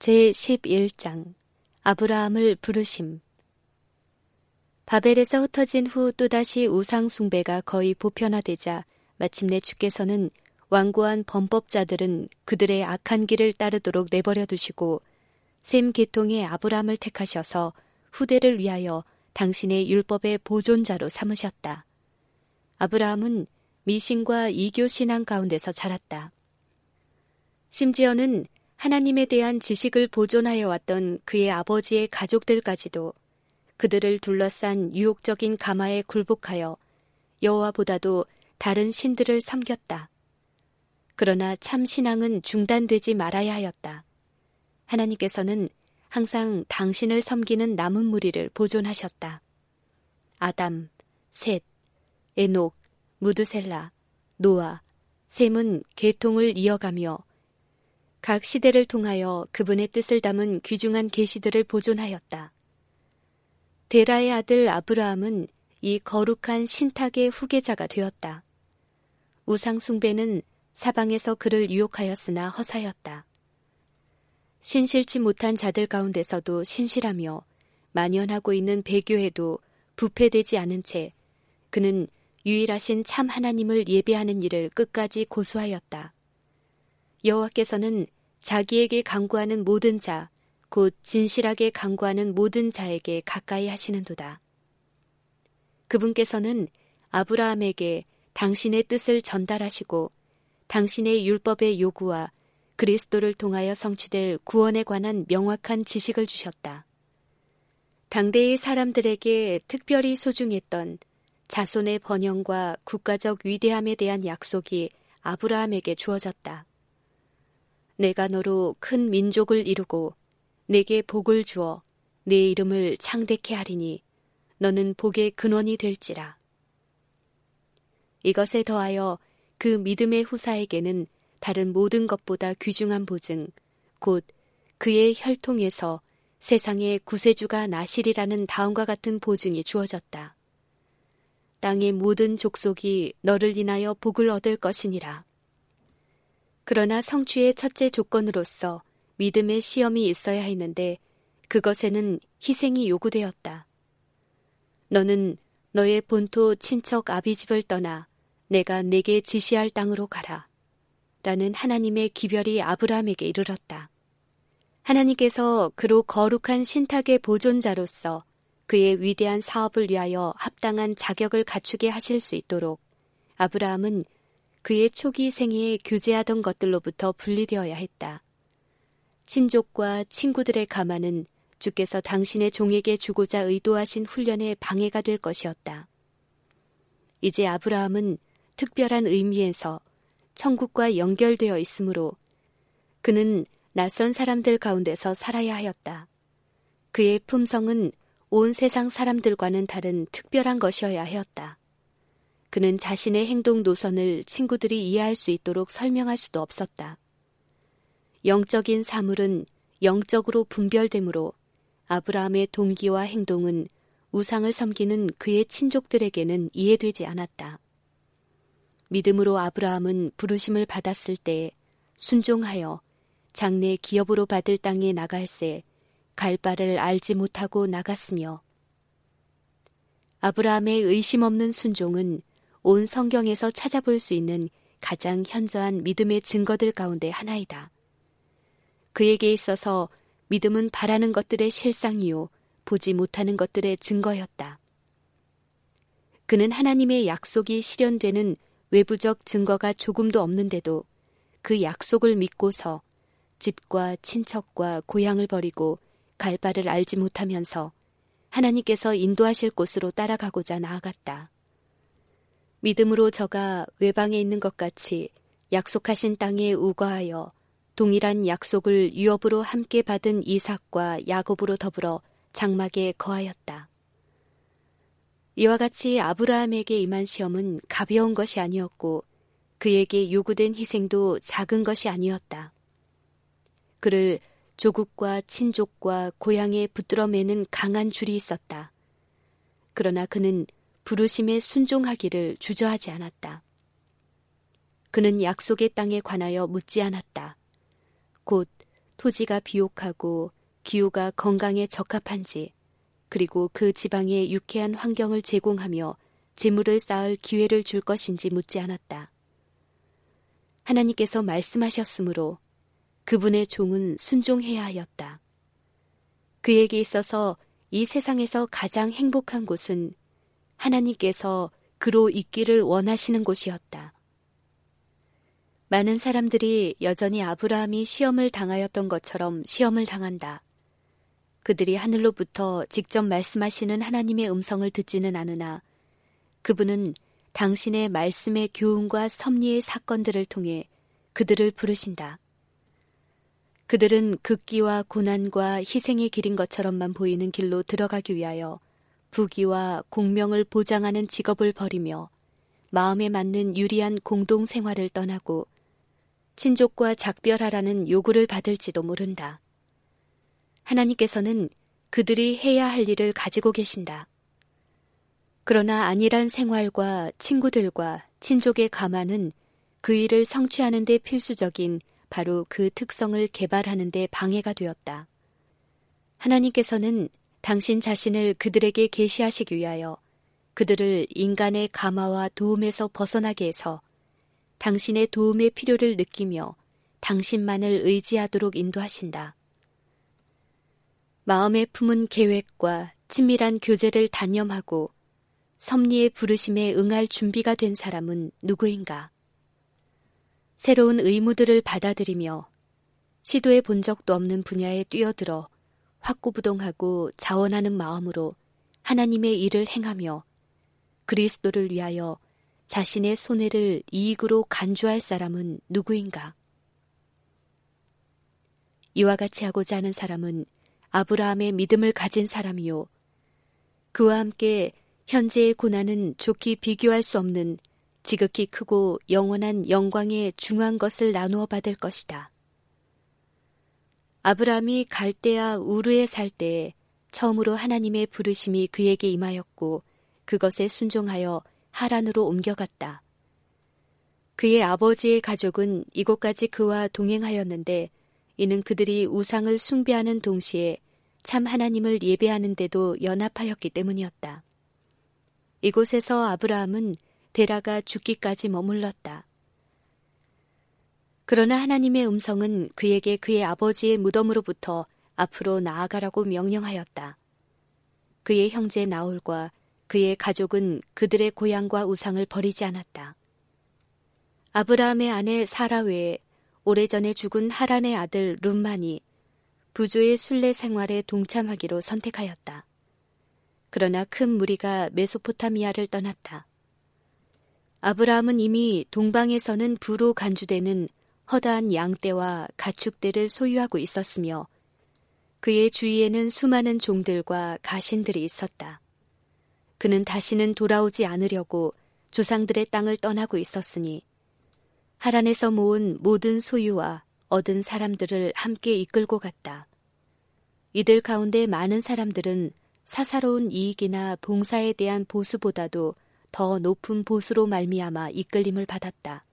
제11장 아브라함을 부르심. 바벨에서 흩어진 후 또다시 우상 숭배가 거의 보편화되자 마침내 주께서는 완고한 범법자들은 그들의 악한 길을 따르도록 내버려 두시고 셈 계통의 아브라함을 택하셔서 후대를 위하여 당신의 율법의 보존자로 삼으셨다. 아브라함은 미신과 이교 신앙 가운데서 자랐다. 심지어는 하나님에 대한 지식을 보존하여 왔던 그의 아버지의 가족들까지도 그들을 둘러싼 유혹적인 가마에 굴복하여 여호와보다도 다른 신들을 섬겼다. 그러나 참 신앙은 중단되지 말아야 하였다. 하나님께서는 항상 당신을 섬기는 남은 무리를 보존하셨다. 아담, 셋, 에녹, 무드셀라, 노아, 셈은 계통을 이어가며 각 시대를 통하여 그분의 뜻을 담은 귀중한 계시들을 보존하였다. 데라의 아들 아브라함은 이 거룩한 신탁의 후계자가 되었다. 우상 숭배는 사방에서 그를 유혹하였으나 허사였다. 신실치 못한 자들 가운데서도 신실하며 만연하고 있는 배교에도 부패되지 않은 채 그는 유일하신 참 하나님을 예배하는 일을 끝까지 고수하였다. 여호와께서는 자기에게 간구하는 모든 자, 곧 진실하게 간구하는 모든 자에게 가까이 하시는도다. 그분께서는 아브라함에게 당신의 뜻을 전달하시고 당신의 율법의 요구와 그리스도를 통하여 성취될 구원에 관한 명확한 지식을 주셨다. 당대의 사람들에게 특별히 소중했던 자손의 번영과 국가적 위대함에 대한 약속이 아브라함에게 주어졌다. 내가 너로 큰 민족을 이루고 내게 복을 주어 내 이름을 창대케 하리니 너는 복의 근원이 될지라. 이것에 더하여 그 믿음의 후사에게는 다른 모든 것보다 귀중한 보증, 곧 그의 혈통에서 세상의 구세주가 나시리라는 다음과 같은 보증이 주어졌다. 땅의 모든 족속이 너를 인하여 복을 얻을 것이니라. 그러나 성취의 첫째 조건으로서 믿음의 시험이 있어야 했는데 그것에는 희생이 요구되었다. 너는 너의 본토 친척 아비집을 떠나 내가 내게 지시할 땅으로 가라. 라는 하나님의 기별이 아브라함에게 이르렀다. 하나님께서 그로 거룩한 신탁의 보존자로서 그의 위대한 사업을 위하여 합당한 자격을 갖추게 하실 수 있도록 아브라함은 그의 초기 생애에 교제하던 것들로부터 분리되어야 했다. 친족과 친구들의 가마는 주께서 당신의 종에게 주고자 의도하신 훈련에 방해가 될 것이었다. 이제 아브라함은 특별한 의미에서 천국과 연결되어 있으므로 그는 낯선 사람들 가운데서 살아야 하였다. 그의 품성은 온 세상 사람들과는 다른 특별한 것이어야 하였다. 그는 자신의 행동 노선을 친구들이 이해할 수 있도록 설명할 수도 없었다. 영적인 사물은 영적으로 분별되므로 아브라함의 동기와 행동은 우상을 섬기는 그의 친족들에게는 이해되지 않았다. 믿음으로 아브라함은 부르심을 받았을 때 순종하여 장래 기업으로 받을 땅에 나갈새 갈 바를 알지 못하고 나갔으며 아브라함의 의심 없는 순종은 온 성경에서 찾아볼 수 있는 가장 현저한 믿음의 증거들 가운데 하나이다. 그에게 있어서 믿음은 바라는 것들의 실상이요 보지 못하는 것들의 증거였다. 그는 하나님의 약속이 실현되는 외부적 증거가 조금도 없는데도 그 약속을 믿고서 집과 친척과 고향을 버리고 갈 바를 알지 못하면서 하나님께서 인도하실 곳으로 따라가고자 나아갔다. 믿음으로 저가 외방에 있는 것 같이 약속하신 땅에 우거하여 동일한 약속을 유업으로 함께 받은 이삭과 야곱으로 더불어 장막에 거하였다. 이와 같이 아브라함에게 임한 시험은 가벼운 것이 아니었고 그에게 요구된 희생도 작은 것이 아니었다. 그를 조국과 친족과 고향에 붙들어 매는 강한 줄이 있었다. 그러나 그는 부르심에 순종하기를 주저하지 않았다. 그는 약속의 땅에 관하여 묻지 않았다. 곧 토지가 비옥하고 기후가 건강에 적합한지, 그리고 그 지방에 유쾌한 환경을 제공하며 재물을 쌓을 기회를 줄 것인지 묻지 않았다. 하나님께서 말씀하셨으므로 그분의 종은 순종해야 하였다. 그에게 있어서 이 세상에서 가장 행복한 곳은 하나님께서 그로 있기를 원하시는 곳이었다. 많은 사람들이 여전히 아브라함이 시험을 당하였던 것처럼 시험을 당한다. 그들이 하늘로부터 직접 말씀하시는 하나님의 음성을 듣지는 않으나 그분은 당신의 말씀의 교훈과 섭리의 사건들을 통해 그들을 부르신다. 그들은 극기와 고난과 희생의 길인 것처럼만 보이는 길로 들어가기 위하여 부귀와 공명을 보장하는 직업을 버리며 마음에 맞는 유리한 공동생활을 떠나고 친족과 작별하라는 요구를 받을지도 모른다. 하나님께서는 그들이 해야 할 일을 가지고 계신다. 그러나 안일한 생활과 친구들과 친족의 감화는 그 일을 성취하는 데 필수적인 바로 그 특성을 개발하는 데 방해가 되었다. 하나님께서는 당신 자신을 그들에게 계시하시기 위하여 그들을 인간의 감화와 도움에서 벗어나게 해서 당신의 도움의 필요를 느끼며 당신만을 의지하도록 인도하신다. 마음에 품은 계획과 친밀한 교제를 단념하고 섭리의 부르심에 응할 준비가 된 사람은 누구인가? 새로운 의무들을 받아들이며 시도해 본 적도 없는 분야에 뛰어들어 확고부동하고 자원하는 마음으로 하나님의 일을 행하며 그리스도를 위하여 자신의 손해를 이익으로 간주할 사람은 누구인가? 이와 같이 하고자 하는 사람은 아브라함의 믿음을 가진 사람이요. 그와 함께 현재의 고난은 좋게 비교할 수 없는 지극히 크고 영원한 영광의 중한 것을 나누어 받을 것이다. 아브라함이 갈대아 우르에 살 때에 처음으로 하나님의 부르심이 그에게 임하였고 그것에 순종하여 하란으로 옮겨갔다. 그의 아버지의 가족은 이곳까지 그와 동행하였는데 이는 그들이 우상을 숭배하는 동시에 참 하나님을 예배하는 데도 연합하였기 때문이었다. 이곳에서 아브라함은 데라가 죽기까지 머물렀다. 그러나 하나님의 음성은 그에게 그의 아버지의 무덤으로부터 앞으로 나아가라고 명령하였다. 그의 형제 나홀과 그의 가족은 그들의 고향과 우상을 버리지 않았다. 아브라함의 아내 사라 외에 오래전에 죽은 하란의 아들 룸만이 부조의 순례 생활에 동참하기로 선택하였다. 그러나 큰 무리가 메소포타미아를 떠났다. 아브라함은 이미 동방에서는 부로 간주되는 허다한 양떼와 가축대를 소유하고 있었으며 그의 주위에는 수많은 종들과 가신들이 있었다. 그는 다시는 돌아오지 않으려고 조상들의 땅을 떠나고 있었으니 하란에서 모은 모든 소유와 얻은 사람들을 함께 이끌고 갔다. 이들 가운데 많은 사람들은 사사로운 이익이나 봉사에 대한 보수보다도 더 높은 보수로 말미암아 이끌림을 받았다.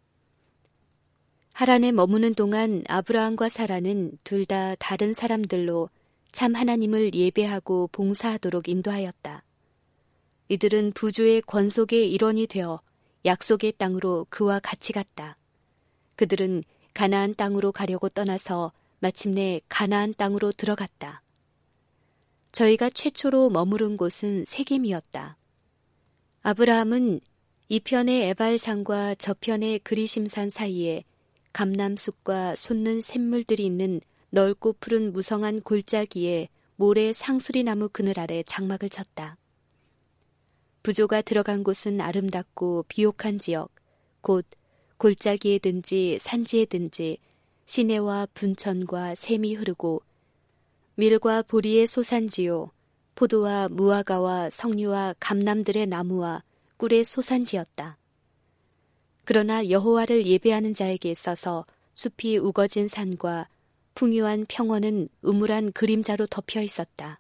하란에 머무는 동안 아브라함과 사라는 둘 다 다른 사람들로 참 하나님을 예배하고 봉사하도록 인도하였다. 이들은 부조의 권속의 일원이 되어 약속의 땅으로 그와 같이 갔다. 그들은 가나안 땅으로 가려고 떠나서 마침내 가나안 땅으로 들어갔다. 저희가 최초로 머무른 곳은 세겜이었다. 아브라함은 이편의 에발산과 저편의 그리심산 사이에 감람숲과 솟는 샘물들이 있는 넓고 푸른 무성한 골짜기에 모래 상수리나무 그늘 아래 장막을 쳤다. 부조가 들어간 곳은 아름답고 비옥한 지역, 곧 골짜기에든지 산지에든지 시내와 분천과 샘이 흐르고 밀과 보리의 소산지요, 포도와 무화과와 석류와 감람들의 나무와 꿀의 소산지였다. 그러나 여호와를 예배하는 자에게 있어서 숲이 우거진 산과 풍요한 평원은 음울한 그림자로 덮여 있었다.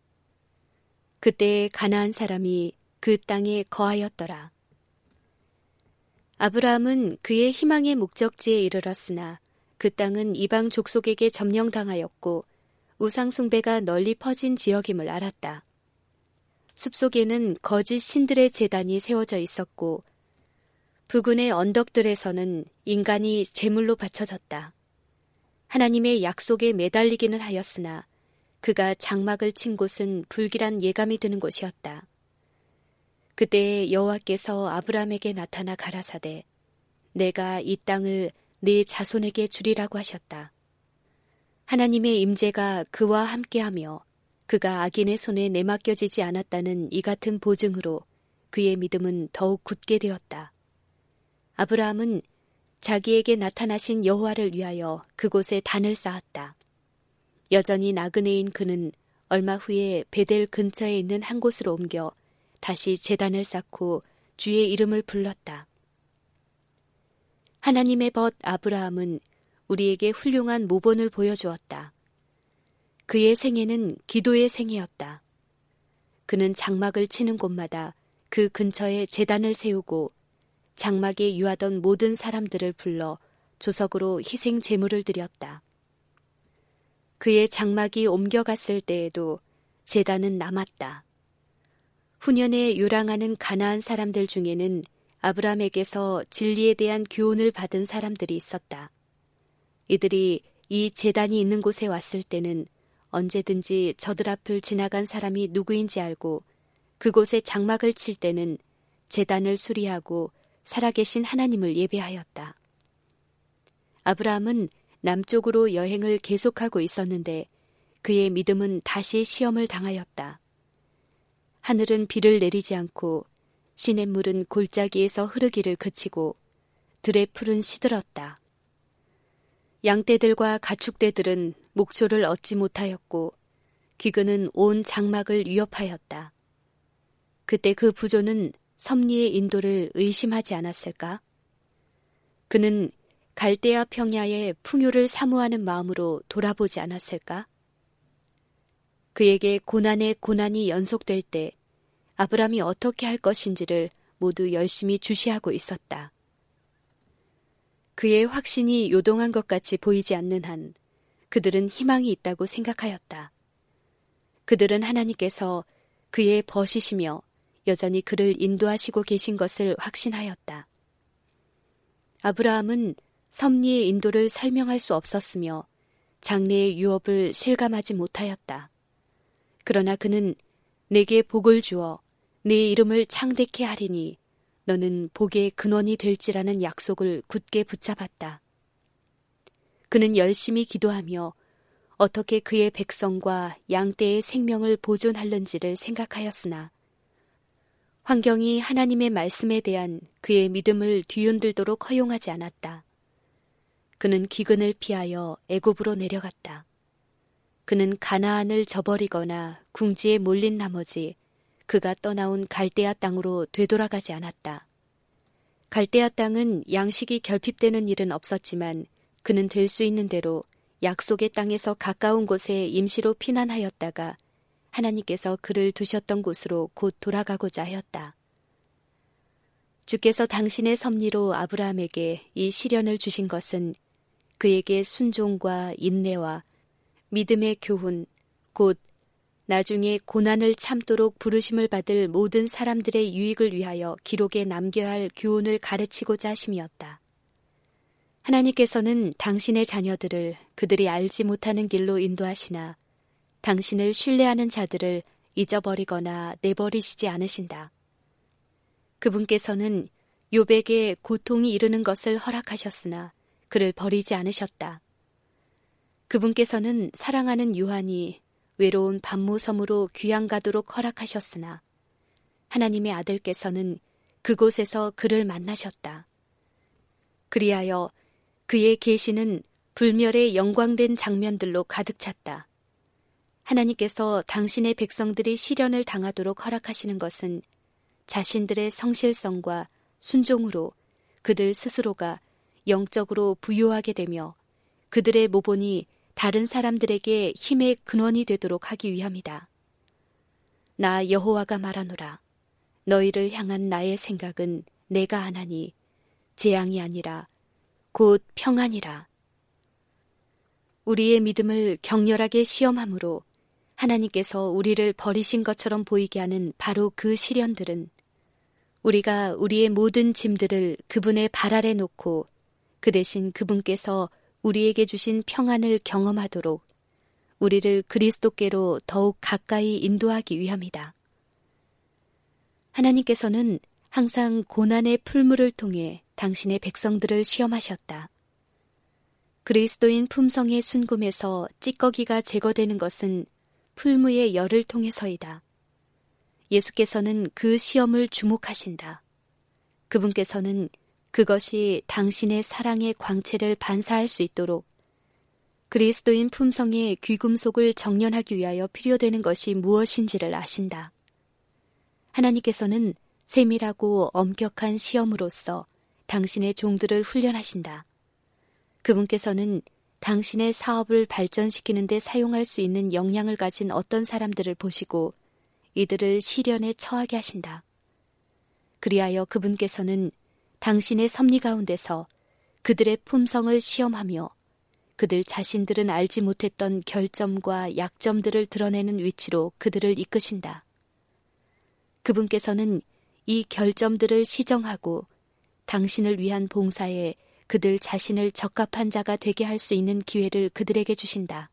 그때 가나안 사람이 그 땅에 거하였더라. 아브라함은 그의 희망의 목적지에 이르렀으나 그 땅은 이방 족속에게 점령당하였고 우상 숭배가 널리 퍼진 지역임을 알았다. 숲속에는 거짓 신들의 제단이 세워져 있었고 부근의 언덕들에서는 인간이 제물로 바쳐졌다. 하나님의 약속에 매달리기는 하였으나 그가 장막을 친 곳은 불길한 예감이 드는 곳이었다. 그때 여호와께서 아브라함에게 나타나 가라사대 내가 이 땅을 네 자손에게 주리라고 하셨다. 하나님의 임재가 그와 함께하며 그가 악인의 손에 내맡겨지지 않았다는 이 같은 보증으로 그의 믿음은 더욱 굳게 되었다. 아브라함은 자기에게 나타나신 여호와를 위하여 그곳에 단을 쌓았다. 여전히 나그네인 그는 얼마 후에 베델 근처에 있는 한 곳으로 옮겨 다시 제단을 쌓고 주의 이름을 불렀다. 하나님의 벗 아브라함은 우리에게 훌륭한 모본을 보여주었다. 그의 생애는 기도의 생애였다. 그는 장막을 치는 곳마다 그 근처에 제단을 세우고 장막에 유하던 모든 사람들을 불러 조석으로 희생 제물을 드렸다. 그의 장막이 옮겨갔을 때에도 제단은 남았다. 후년에 요랑하는 가나안 사람들 중에는 아브라함에게서 진리에 대한 교훈을 받은 사람들이 있었다. 이들이 이 제단이 있는 곳에 왔을 때는 언제든지 저들 앞을 지나간 사람이 누구인지 알고 그곳에 장막을 칠 때는 제단을 수리하고 살아계신 하나님을 예배하였다. 아브라함은 남쪽으로 여행을 계속하고 있었는데 그의 믿음은 다시 시험을 당하였다. 하늘은 비를 내리지 않고 시냇물은 골짜기에서 흐르기를 그치고 들의 풀은 시들었다. 양떼들과 가축떼들은 목초를 얻지 못하였고 기근은 온 장막을 위협하였다. 그때 그 부조는 섭리의 인도를 의심하지 않았을까? 그는 갈대아 평야의 풍요를 사모하는 마음으로 돌아보지 않았을까? 그에게 고난에 고난이 연속될 때 아브라함이 어떻게 할 것인지를 모두 열심히 주시하고 있었다. 그의 확신이 요동한 것 같이 보이지 않는 한 그들은 희망이 있다고 생각하였다. 그들은 하나님께서 그의 벗이시며 여전히 그를 인도하시고 계신 것을 확신하였다. 아브라함은 섭리의 인도를 설명할 수 없었으며 장래의 유업을 실감하지 못하였다. 그러나 그는 내게 복을 주어 네 이름을 창대케 하리니 너는 복의 근원이 될지라는 약속을 굳게 붙잡았다. 그는 열심히 기도하며 어떻게 그의 백성과 양떼의 생명을 보존하는지를 생각하였으나 환경이 하나님의 말씀에 대한 그의 믿음을 뒤흔들도록 허용하지 않았다. 그는 기근을 피하여 애굽으로 내려갔다. 그는 가나안을 저버리거나 궁지에 몰린 나머지 그가 떠나온 갈대아 땅으로 되돌아가지 않았다. 갈대아 땅은 양식이 결핍되는 일은 없었지만 그는 될 수 있는 대로 약속의 땅에서 가까운 곳에 임시로 피난하였다가 하나님께서 그를 두셨던 곳으로 곧 돌아가고자 하였다. 주께서 당신의 섭리로 아브라함에게 이 시련을 주신 것은 그에게 순종과 인내와 믿음의 교훈, 곧 나중에 고난을 참도록 부르심을 받을 모든 사람들의 유익을 위하여 기록에 남겨야 할 교훈을 가르치고자 하심이었다. 하나님께서는 당신의 자녀들을 그들이 알지 못하는 길로 인도하시나 당신을 신뢰하는 자들을 잊어버리거나 내버리시지 않으신다. 그분께서는 욥에게 고통이 이르는 것을 허락하셨으나 그를 버리지 않으셨다. 그분께서는 사랑하는 요한이 외로운 밤모섬으로 귀양 가도록 허락하셨으나 하나님의 아들께서는 그곳에서 그를 만나셨다. 그리하여 그의 계시는 불멸의 영광된 장면들로 가득 찼다. 하나님께서 당신의 백성들이 시련을 당하도록 허락하시는 것은 자신들의 성실성과 순종으로 그들 스스로가 영적으로 부유하게 되며 그들의 모본이 다른 사람들에게 힘의 근원이 되도록 하기 위함이다. 나 여호와가 말하노라. 너희를 향한 나의 생각은 내가 하나니 재앙이 아니라 곧 평안이라. 우리의 믿음을 격렬하게 시험함으로 하나님께서 우리를 버리신 것처럼 보이게 하는 바로 그 시련들은 우리가 우리의 모든 짐들을 그분의 발 아래 놓고 그 대신 그분께서 우리에게 주신 평안을 경험하도록 우리를 그리스도께로 더욱 가까이 인도하기 위함이다. 하나님께서는 항상 고난의 풀무를 통해 당신의 백성들을 시험하셨다. 그리스도인 품성의 순금에서 찌꺼기가 제거되는 것은 풀무의 열을 통해서이다. 예수께서는 그 시험을 주목하신다. 그분께서는 그것이 당신의 사랑의 광채를 반사할 수 있도록 그리스도인 품성의 귀금속을 정련하기 위하여 필요되는 것이 무엇인지를 아신다. 하나님께서는 세밀하고 엄격한 시험으로써 당신의 종들을 훈련하신다. 그분께서는 당신의 사업을 발전시키는 데 사용할 수 있는 역량을 가진 어떤 사람들을 보시고 이들을 시련에 처하게 하신다. 그리하여 그분께서는 당신의 섭리 가운데서 그들의 품성을 시험하며 그들 자신들은 알지 못했던 결점과 약점들을 드러내는 위치로 그들을 이끄신다. 그분께서는 이 결점들을 시정하고 당신을 위한 봉사에 그들 자신을 적합한 자가 되게 할 수 있는 기회를 그들에게 주신다.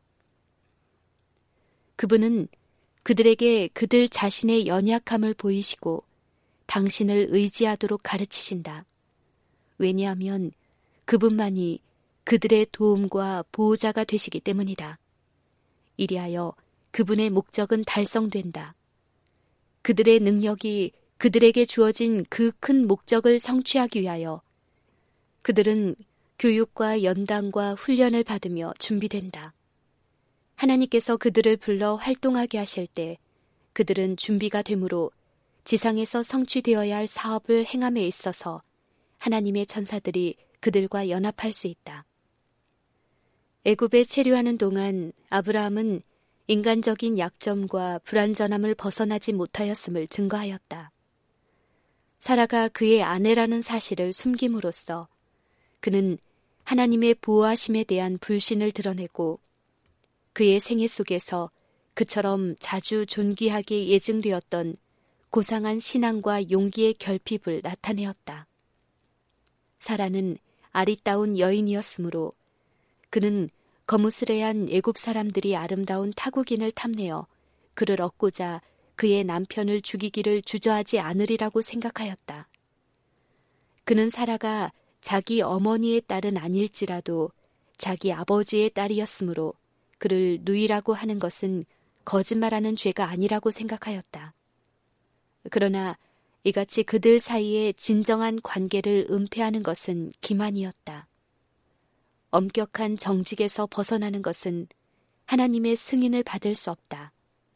그분은 그들에게 그들 자신의 연약함을 보이시고 당신을 의지하도록 가르치신다. 왜냐하면 그분만이 그들의 도움과 보호자가 되시기 때문이다. 이리하여 그분의 목적은 달성된다. 그들의 능력이 그들에게 주어진 그 큰 목적을 성취하기 위하여 그들은 교육과 연단과 훈련을 받으며 준비된다. 하나님께서 그들을 불러 활동하게 하실 때 그들은 준비가 되므로 지상에서 성취되어야 할 사업을 행함에 있어서 하나님의 천사들이 그들과 연합할 수 있다. 애굽에 체류하는 동안 아브라함은 인간적인 약점과 불완전함을 벗어나지 못하였음을 증거하였다. 사라가 그의 아내라는 사실을 숨김으로써 그는 하나님의 보호하심에 대한 불신을 드러내고 그의 생애 속에서 그처럼 자주 존귀하게 예증되었던 고상한 신앙과 용기의 결핍을 나타내었다. 사라는 아리따운 여인이었으므로 그는 거무스레한 애굽 사람들이 아름다운 타국인을 탐내어 그를 얻고자 그의 남편을 죽이기를 주저하지 않으리라고 생각하였다. 그는 사라가 자기 어머니의 딸은 아닐지라도 자기 아버지의 딸이었으므로 그를 누이라고 하는 것은 거짓말하는 죄가 아니라고 생각하였다. 그러나 이같이 그들 사이에 진정한 관계를 은폐하는 것은 기만이었다. 엄격한 정직에서 벗어나는 것은 하나님의 승인을 받을 수 없다.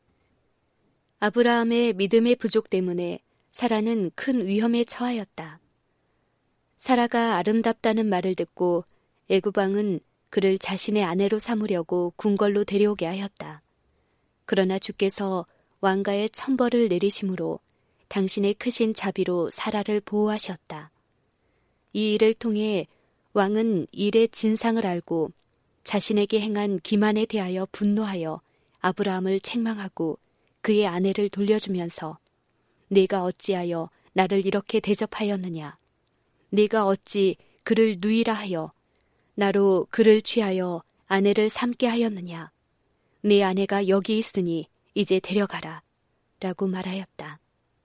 아브라함의 믿음의 부족 때문에 사라는 큰 위험에 처하였다. 사라가 아름답다는 말을 듣고 애굽 왕은 그를 자신의 아내로 삼으려고 궁궐로 데려오게 하였다. 그러나 주께서 왕가의 천벌을 내리심으로 당신의 크신 자비로 사라를 보호하셨다. 이 일을 통해 왕은 일의 진상을 알고 자신에게 행한 기만에 대하여 분노하여 아브라함을 책망하고 그의 아내를 돌려주면서 네가 어찌하여 나를 이렇게 대접하였느냐? 네가 어찌 그를 누이라 하여 나로 그를 취하여 아내를 삼게 하였느냐? 네 아내가 여기 있으니 이제 데려가라 라고 말하였다.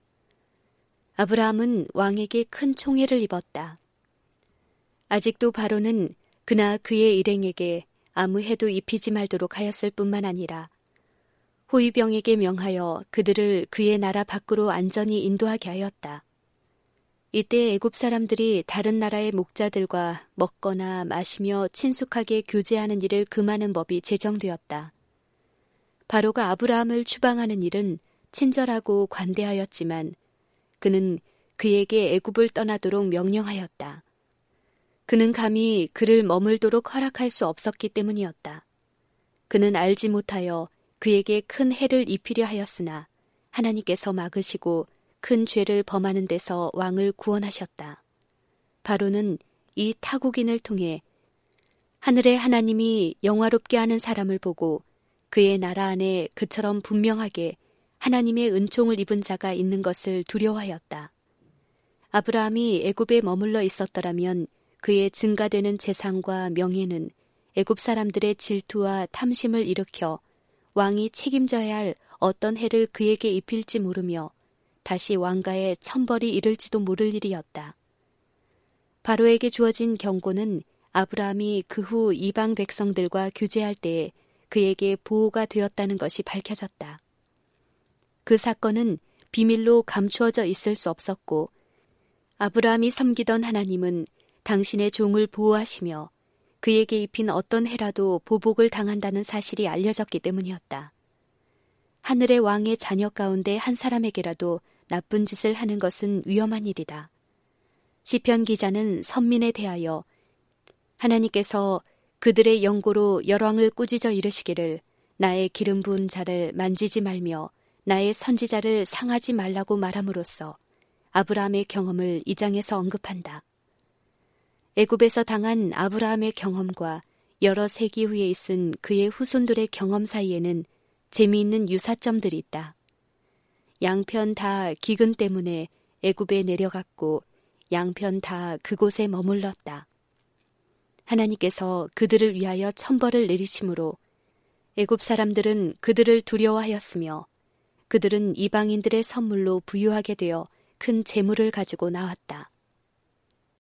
아브라함은 왕에게 큰 총애를 입었다. 아직도 바로는 그나 그의 일행에게 아무 해도 입히지 말도록 하였을 뿐만 아니라 호위병에게 명하여 그들을 그의 나라 밖으로 안전히 인도하게 하였다. 이때 애굽 사람들이 다른 나라의 목자들과 먹거나 마시며 친숙하게 교제하는 일을 금하는 법이 제정되었다. 바로가 아브라함을 추방하는 일은 친절하고 관대하였지만 그는 그에게 애굽을 떠나도록 명령하였다. 그는 감히 그를 머물도록 허락할 수 없었기 때문이었다. 그는 알지 못하여 그에게 큰 해를 입히려 하였으나 하나님께서 막으시고 큰 죄를 범하는 데서 왕을 구원하셨다. 바로는 이 타국인을 통해 하늘의 하나님이 영화롭게 하는 사람을 보고 그의 나라 안에 그처럼 분명하게 하나님의 은총을 입은 자가 있는 것을 두려워하였다. 아브라함이 애굽에 머물러 있었더라면 그의 증가되는 재산과 명예는 애굽 사람들의 질투와 탐심을 일으켜 왕이 책임져야 할 어떤 해를 그에게 입힐지 모르며 다시 왕가에 천벌이 이를지도 모를 일이었다. 바로에게 주어진 경고는 아브라함이 그 후 이방 백성들과 교제할 때에 그에게 보호가 되었다는 것이 밝혀졌다. 그 사건은 비밀로 감추어져 있을 수 없었고 아브라함이 섬기던 하나님은 당신의 종을 보호하시며 그에게 입힌 어떤 해라도 보복을 당한다는 사실이 알려졌기 때문이었다. 하늘의 왕의 자녀 가운데 한 사람에게라도 나쁜 짓을 하는 것은 위험한 일이다. 시편 기자는 선민에 대하여 하나님께서 그들의 영고로 열왕을 꾸짖어 이르시기를 나의 기름 부은 자를 만지지 말며 나의 선지자를 상하지 말라고 말함으로써 아브라함의 경험을 이 장에서 언급한다. 애굽에서 당한 아브라함의 경험과 여러 세기 후에 있은 그의 후손들의 경험 사이에는 재미있는 유사점들이 있다. 양편 다 기근 때문에 애굽에 내려갔고 양편 다 그곳에 머물렀다. 하나님께서 그들을 위하여 천벌을 내리심으로 애굽 사람들은 그들을 두려워하였으며 그들은 이방인들의 선물로 부유하게 되어 큰 재물을 가지고 나왔다.